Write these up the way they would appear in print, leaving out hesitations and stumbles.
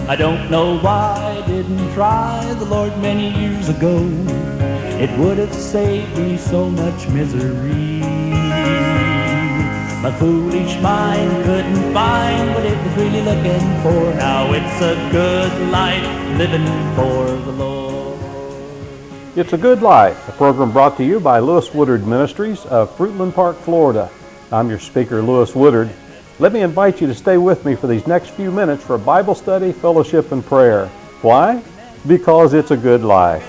I don't know why I didn't try the Lord many years ago. It would have saved me so much misery. My foolish mind couldn't find what it was really looking for. Now it's a good life living for the Lord. It's a Good Life, a program brought to you by Lewis Woodard Ministries of Fruitland Park, Florida. I'm your speaker, Lewis Woodard. Let me invite you to stay with me for these next few minutes for Bible study, fellowship, and prayer. Why? Because it's a good life.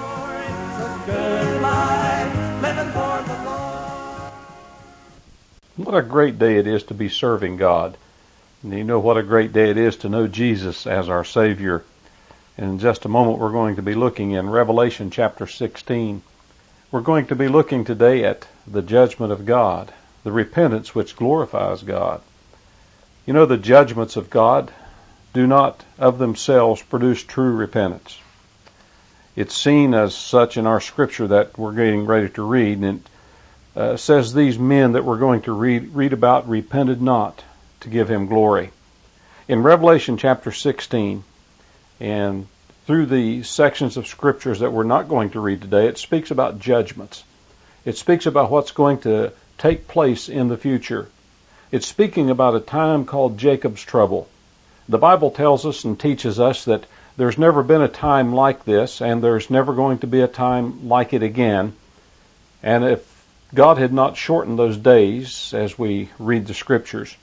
What a great day it is to be serving God. And you know what a great day it is to know Jesus as our Savior. And in just a moment we're going to be looking in Revelation chapter 16. We're going to be looking today at the judgment of God, the repentance which glorifies God. You know, the judgments of God do not of themselves produce true repentance. It's seen as such in our scripture that we're getting ready to read, and it says these men that we're going to read about repented not to give him glory. In Revelation chapter 16, and through the sections of scriptures that we're not going to read today, it speaks about judgments. It speaks about what's going to take place in the future. It's speaking about a time called Jacob's trouble. The Bible tells us and teaches us that there's never been a time like this, and there's never going to be a time like it again. And if God had not shortened those days, as we read the scriptures,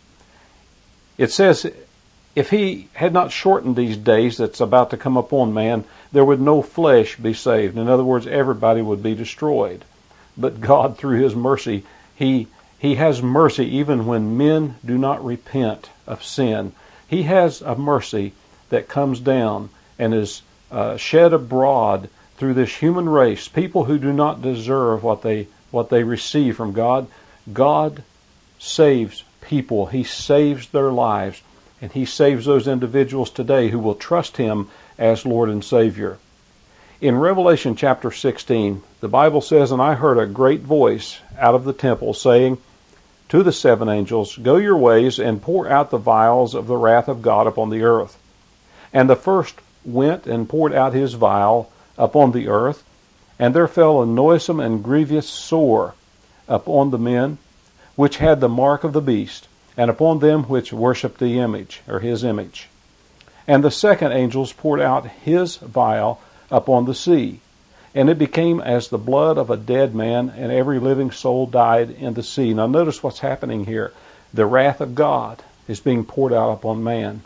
it says, if he had not shortened these days that's about to come upon man, there would no flesh be saved. In other words, everybody would be destroyed. But God, through his mercy, He has mercy even when men do not repent of sin. He has a mercy that comes down and is shed abroad through this human race, people who do not deserve what they receive from God. God saves people. He saves their lives, and he saves those individuals today who will trust him as Lord and Savior. In Revelation chapter 16, the Bible says, "And I heard a great voice out of the temple saying to the seven angels, Go your ways and pour out the vials of the wrath of God upon the earth. And the first went and poured out his vial upon the earth, and there fell a noisome and grievous sore upon the men which had the mark of the beast, and upon them which worshipped the image, or his image. And the second angel poured out his vial upon the sea, and it became as the blood of a dead man, and every living soul died in the sea." Now notice what's happening here. The wrath of God is being poured out upon man.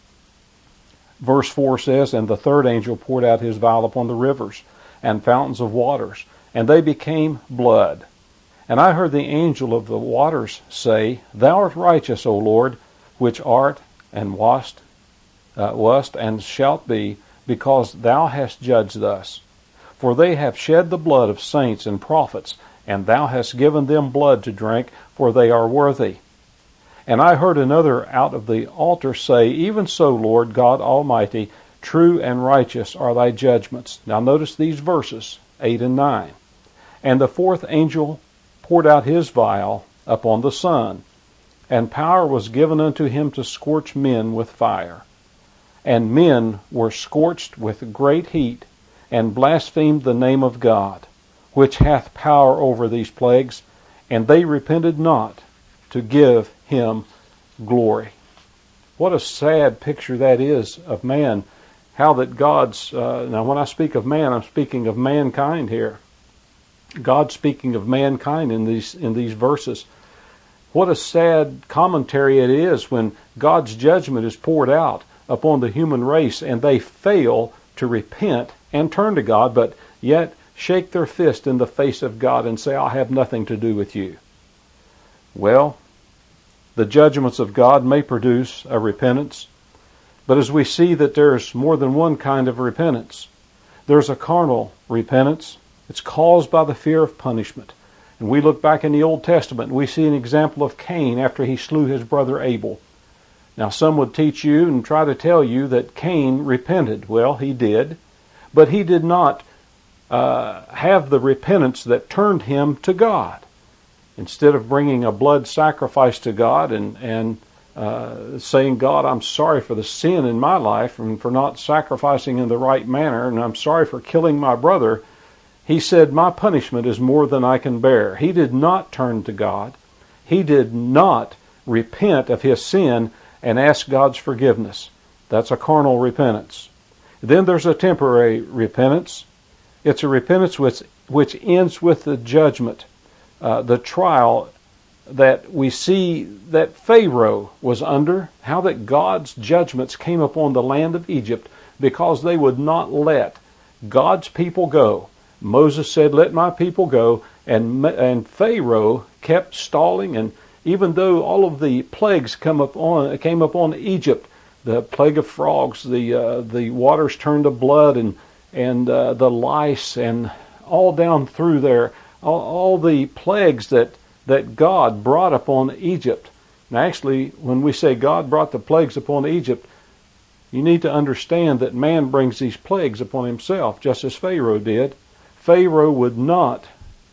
Verse 4 says, "And the third angel poured out his vial upon the rivers and fountains of waters, and they became blood. And I heard the angel of the waters say, Thou art righteous, O Lord, which art and wast and shalt be, because thou hast judged thus. For they have shed the blood of saints and prophets, and thou hast given them blood to drink, for they are worthy. And I heard another out of the altar say, Even so, Lord God Almighty, true and righteous are thy judgments." Now notice these verses, 8 and 9. "And the fourth angel poured out his vial upon the sun, and power was given unto him to scorch men with fire. And men were scorched with great heat, and blasphemed the name of God, which hath power over these plagues, and they repented not to give him glory." What a sad picture that is of man. How that God's, now when I speak of man, I'm speaking of mankind here. God speaking of mankind in these verses. What a sad commentary it is when God's judgment is poured out upon the human race, and they fail to repent and turn to God, but yet shake their fist in the face of God and say, "I have nothing to do with you." Well, the judgments of God may produce a repentance, but as we see that there's more than one kind of repentance. There's a carnal repentance. It's caused by the fear of punishment. And we look back in the Old Testament and we see an example of Cain after he slew his brother Abel. Now some would teach you and try to tell you that Cain repented. Well, he did. But he did not have the repentance that turned him to God. Instead of bringing a blood sacrifice to God and saying, God, I'm sorry for the sin in my life and for not sacrificing in the right manner, and I'm sorry for killing my brother, he said, my punishment is more than I can bear. He did not turn to God. He did not repent of his sin and ask God's forgiveness. That's a carnal repentance. Then there's a temporary repentance. It's a repentance which ends with the judgment, the trial that we see that Pharaoh was under, how that God's judgments came upon the land of Egypt because they would not let God's people go. Moses said, let my people go, and Pharaoh kept stalling, and even though all of the plagues came upon Egypt, the plague of frogs, the waters turned to blood, and the lice, and all down through there, all the plagues that God brought upon Egypt. Now actually, when we say God brought the plagues upon Egypt, you need to understand that man brings these plagues upon himself, just as Pharaoh did. Pharaoh would not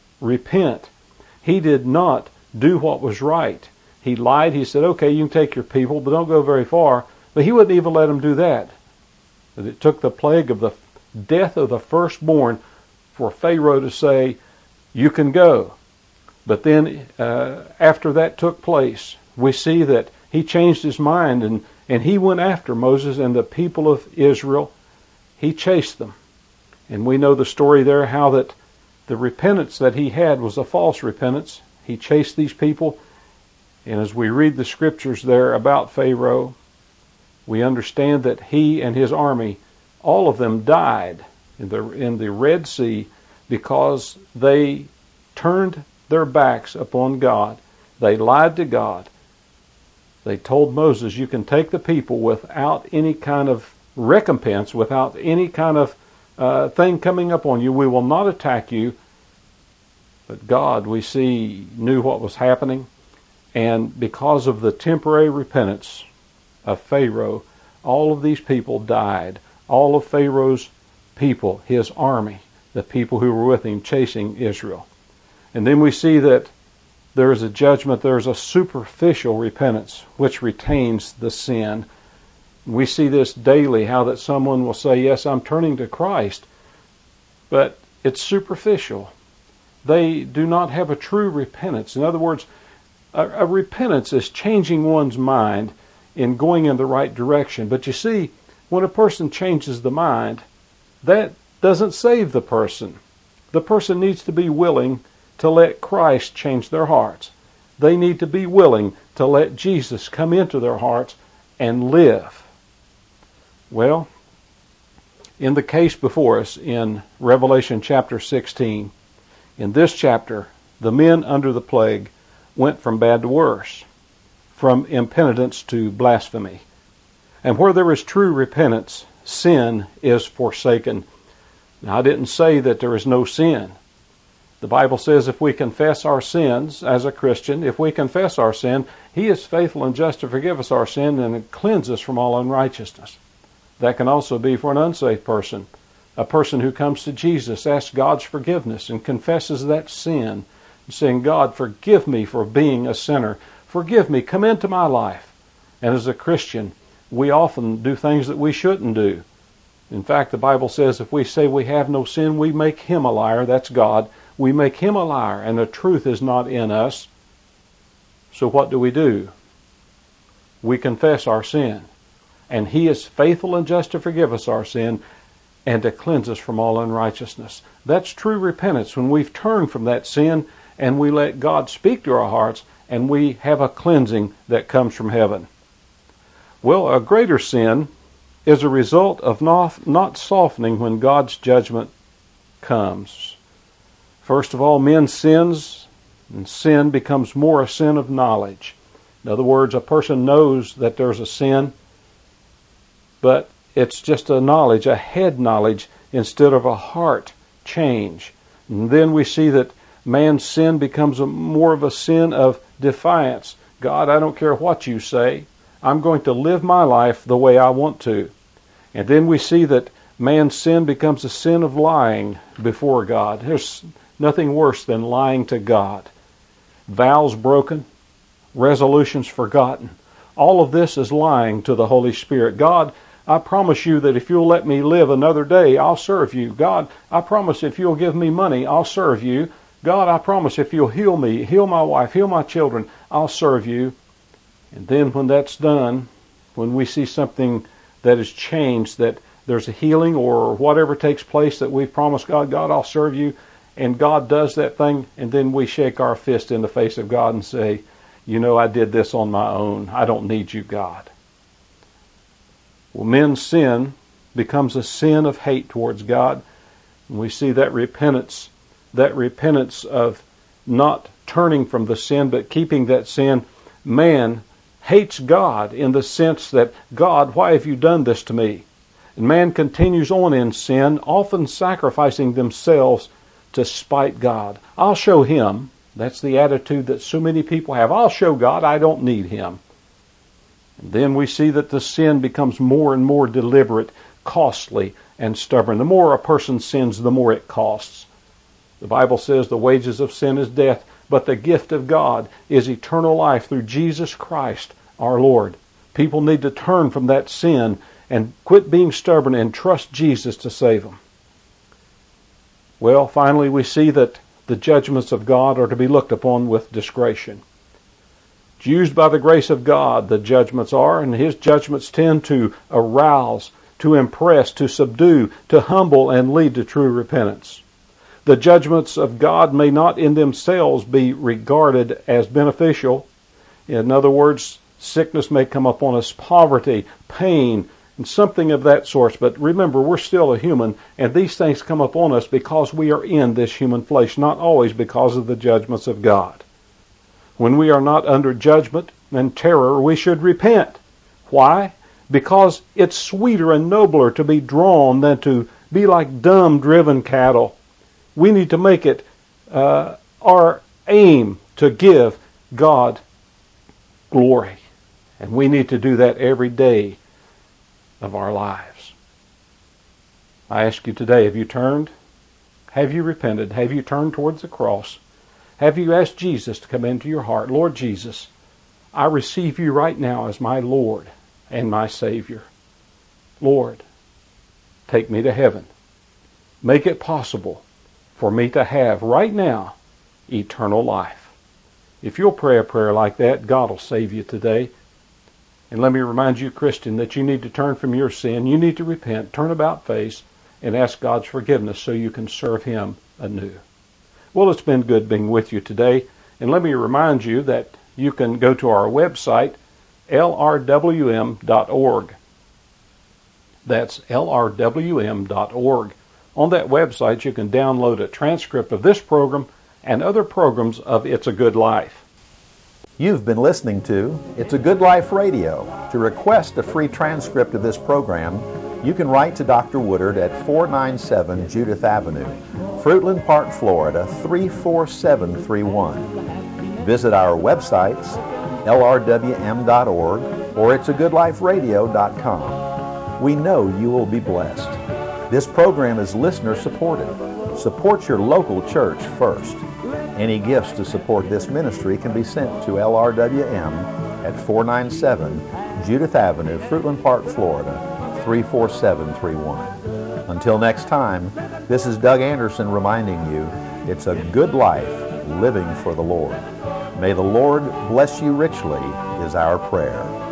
repent. He did not do what was right. He lied. He said, okay, you can take your people, but don't go very far. But he wouldn't even let them do that. But it took the plague of the death of the firstborn for Pharaoh to say, you can go. But then after that took place, we see that he changed his mind, and he went after Moses and the people of Israel. He chased them. And we know the story there, how that the repentance that he had was a false repentance. He chased these people. And as we read the scriptures there about Pharaoh, we understand that he and his army, all of them died in the Red Sea because they turned their backs upon God. They lied to God. They told Moses, you can take the people without any kind of recompense, without any kind of thing coming up on you. We will not attack you. But God, we see, knew what was happening. And because of the temporary repentance of Pharaoh, all of these people died. All of Pharaoh's people, his army, the people who were with him chasing Israel. And then we see that there is a judgment, there is a superficial repentance which retains the sin. We see this daily, how that someone will say, yes, I'm turning to Christ, but it's superficial. They do not have a true repentance. In other words, a repentance is changing one's mind in going in the right direction. But you see, when a person changes the mind, that doesn't save the person. The person needs to be willing to let Christ change their hearts. They need to be willing to let Jesus come into their hearts and live. Well, in the case before us in Revelation chapter 16, in this chapter, the men under the plague went from bad to worse, from impenitence to blasphemy. And where there is true repentance, sin is forsaken. Now, I didn't say that there is no sin. The Bible says if we confess our sins as a Christian, if we confess our sin, He is faithful and just to forgive us our sin and cleanse us from all unrighteousness. That can also be for an unsaved person. A person who comes to Jesus, asks God's forgiveness and confesses that sin, saying, God, forgive me for being a sinner. Forgive me, come into my life. And as a Christian, we often do things that we shouldn't do. In fact, the Bible says if we say we have no sin, we make Him a liar. That's God. We make Him a liar, and the truth is not in us. So what do? We confess our sin. And He is faithful and just to forgive us our sin and to cleanse us from all unrighteousness. That's true repentance, when we've turned from that sin and we let God speak to our hearts and we have a cleansing that comes from heaven. Well, a greater sin is a result of not softening when God's judgment comes. First of all, men's sins, and sin becomes more a sin of knowledge. In other words, a person knows that there's a sin, but it's just a knowledge, a head knowledge, instead of a heart change. And then we see that man's sin becomes more of a sin of defiance. God, I don't care what you say. I'm going to live my life the way I want to. And then we see that man's sin becomes a sin of lying before God. There's nothing worse than lying to God. Vows broken, resolutions forgotten. All of this is lying to the Holy Spirit. God, I promise you that if you'll let me live another day, I'll serve you. God, I promise if you'll give me money, I'll serve you. God, I promise if you'll heal me, heal my wife, heal my children, I'll serve you. And then when that's done, when we see something that has changed, that there's a healing or whatever takes place that we've promised God, God, I'll serve you, and God does that thing, and then we shake our fist in the face of God and say, you know, I did this on my own. I don't need you, God. Well, men's sin becomes a sin of hate towards God. And we see that repentance of not turning from the sin, but keeping that sin. Man hates God in the sense that, God, why have you done this to me? And man continues on in sin, often sacrificing themselves to spite God. I'll show him. That's the attitude that so many people have. I'll show God I don't need him. And then we see that the sin becomes more and more deliberate, costly, and stubborn. The more a person sins, the more it costs. The Bible says the wages of sin is death, but the gift of God is eternal life through Jesus Christ our Lord. People need to turn from that sin and quit being stubborn and trust Jesus to save them. Well, finally we see that the judgments of God are to be looked upon with discretion. It's used by the grace of God, the judgments are, and his judgments tend to arouse, to impress, to subdue, to humble, and lead to true repentance. The judgments of God may not in themselves be regarded as beneficial. In other words, sickness may come upon us, poverty, pain, and something of that sort. But remember, we're still a human, and these things come upon us because we are in this human flesh, not always because of the judgments of God. When we are not under judgment and terror, we should repent. Why? Because it's sweeter and nobler to be drawn than to be like dumb, driven cattle. We need to make it our aim to give God glory. And we need to do that every day of our lives. I ask you today, have you turned? Have you repented? Have you turned towards the cross? Have you asked Jesus to come into your heart? Lord Jesus, I receive you right now as my Lord and my Savior. Lord, take me to heaven. Make it possible for me to have right now eternal life. If you'll pray a prayer like that, God will save you today. And let me remind you, Christian, that you need to turn from your sin. You need to repent, turn about face, and ask God's forgiveness so you can serve him anew. Well, it's been good being with you today. And let me remind you that you can go to our website, lrwm.org. That's lrwm.org. On that website, you can download a transcript of this program and other programs of It's a Good Life. You've been listening to It's a Good Life Radio. To request a free transcript of this program, you can write to Dr. Woodard at 497 Judith Avenue, Fruitland Park, Florida 34731. Visit our websites, lrwm.org or itsagoodliferadio.com. We know you will be blessed. This program is listener supported. Support your local church first. Any gifts to support this ministry can be sent to LRWM at 497 Judith Avenue, Fruitland Park, Florida 34731. Until next time, this is Doug Anderson reminding you, it's a good life living for the Lord. May the Lord bless you richly is our prayer.